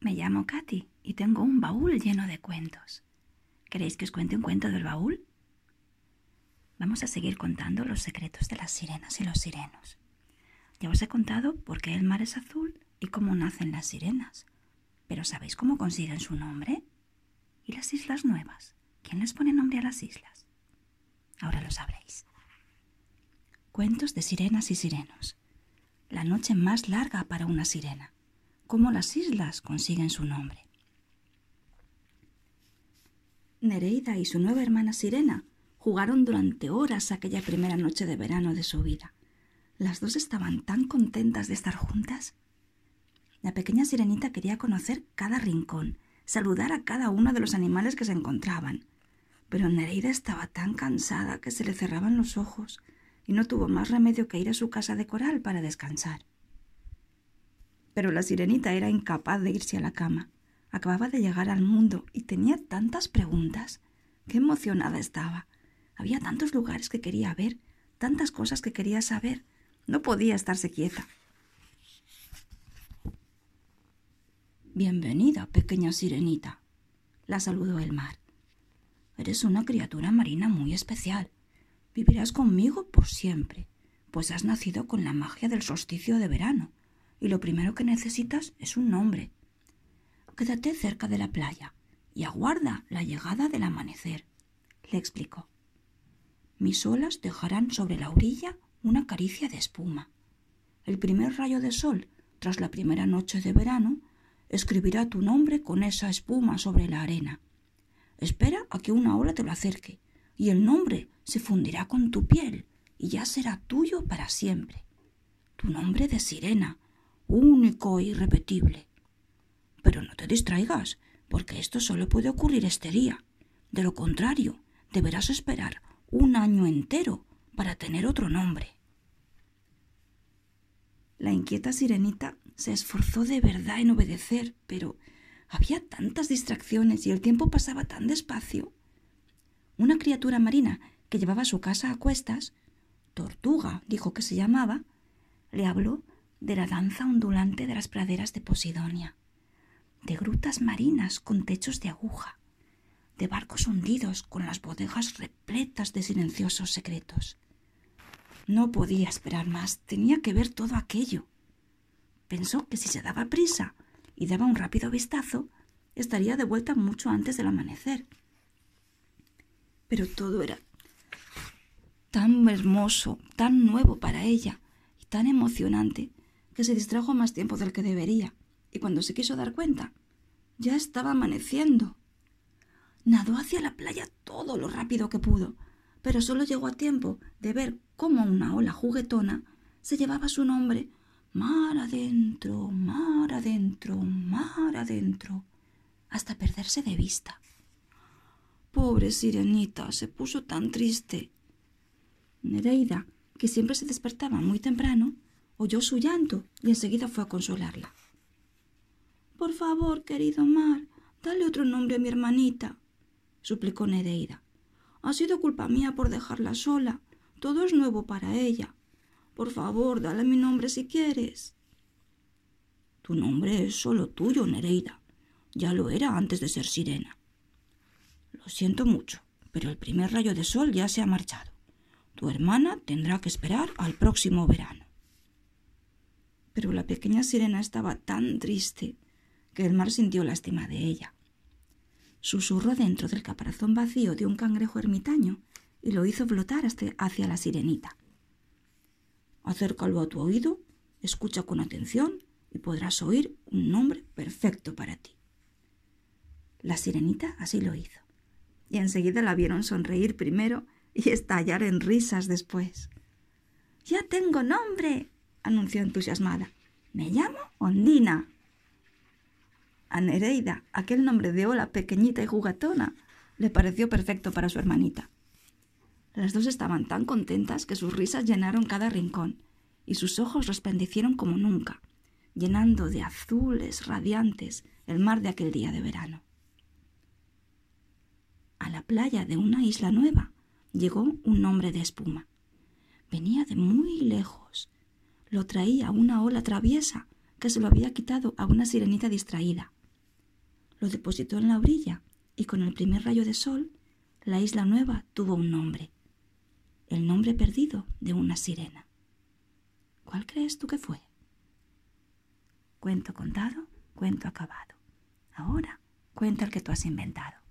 Me llamo Katy y tengo un baúl lleno de cuentos. ¿Queréis que os cuente un cuento del baúl? Vamos a seguir contando los secretos de las sirenas y los sirenos. Ya os he contado por qué el mar es azul y cómo nacen las sirenas. ¿Pero sabéis cómo consiguen su nombre? ¿Y las islas nuevas? ¿Quién les pone nombre a las islas? Ahora lo sabréis. Cuentos de sirenas y sirenos. La noche más larga para una sirena. Cómo las islas consiguen su nombre. Nereida y su nueva hermana Sirena jugaron durante horas aquella primera noche de verano de su vida. Las dos estaban tan contentas de estar juntas. La pequeña sirenita quería conocer cada rincón, saludar a cada uno de los animales que se encontraban. Pero Nereida estaba tan cansada que se le cerraban los ojos y no tuvo más remedio que ir a su casa de coral para descansar. Pero la sirenita era incapaz de irse a la cama. Acababa de llegar al mundo y tenía tantas preguntas. ¡Qué emocionada estaba! Había tantos lugares que quería ver, tantas cosas que quería saber. No podía estarse quieta. «Bienvenida, pequeña sirenita», la saludó el mar. «Eres una criatura marina muy especial. Vivirás conmigo por siempre, pues has nacido con la magia del solsticio de verano, y lo primero que necesitas es un nombre. Quédate cerca de la playa y aguarda la llegada del amanecer», le explicó. «Mis olas dejarán sobre la orilla una caricia de espuma. El primer rayo de sol, tras la primera noche de verano, escribirá tu nombre con esa espuma sobre la arena. Espera a que una ola te lo acerque, y el nombre se fundirá con tu piel y ya será tuyo para siempre. Tu nombre de sirena, único e irrepetible. Pero no te distraigas, porque esto solo puede ocurrir este día. De lo contrario, deberás esperar un año entero para tener otro nombre». La inquieta sirenita se esforzó de verdad en obedecer, pero había tantas distracciones y el tiempo pasaba tan despacio. Una criatura marina que llevaba su casa a cuestas, Tortuga dijo que se llamaba, le habló de la danza ondulante de las praderas de Posidonia, de grutas marinas con techos de aguja, de barcos hundidos con las bodegas repletas de silenciosos secretos. No podía esperar más, tenía que ver todo aquello. Pensó que si se daba prisa y daba un rápido vistazo, estaría de vuelta mucho antes del amanecer. Pero todo era tan hermoso, tan nuevo para ella y tan emocionante que se distrajo más tiempo del que debería, y cuando se quiso dar cuenta, ya estaba amaneciendo. Nadó hacia la playa todo lo rápido que pudo, pero solo llegó a tiempo de ver cómo una ola juguetona se llevaba su nombre mar adentro, mar adentro, mar adentro, hasta perderse de vista. Pobre sirenita, se puso tan triste. Nereida, que siempre se despertaba muy temprano, oyó su llanto y enseguida fue a consolarla. «Por favor, querido mar, dale otro nombre a mi hermanita», suplicó Nereida. «Ha sido culpa mía por dejarla sola. Todo es nuevo para ella. Por favor, dale mi nombre si quieres». «Tu nombre es solo tuyo, Nereida. Ya lo era antes de ser sirena. Lo siento mucho, pero el primer rayo de sol ya se ha marchado. Tu hermana tendrá que esperar al próximo verano». Pero la pequeña sirena estaba tan triste que el mar sintió lástima de ella. Susurró dentro del caparazón vacío de un cangrejo ermitaño y lo hizo flotar hacia la sirenita. «Acércalo a tu oído, escucha con atención y podrás oír un nombre perfecto para ti». La sirenita así lo hizo, y enseguida la vieron sonreír primero y estallar en risas después. «¡Ya tengo nombre!», anunció entusiasmada. «Me llamo Ondina». A Nereida, aquel nombre de ola pequeñita y juguetona, le pareció perfecto para su hermanita. Las dos estaban tan contentas que sus risas llenaron cada rincón y sus ojos resplandecieron como nunca, llenando de azules radiantes el mar de aquel día de verano. A la playa de una isla nueva llegó un hombre de espuma. Venía de muy lejos. Lo traía una ola traviesa que se lo había quitado a una sirenita distraída. lo depositó en la orilla y con el primer rayo de sol, la isla nueva tuvo un nombre. El nombre perdido de una sirena. ¿Cuál crees tú que fue? Cuento contado, cuento acabado. Ahora cuenta el que tú has inventado.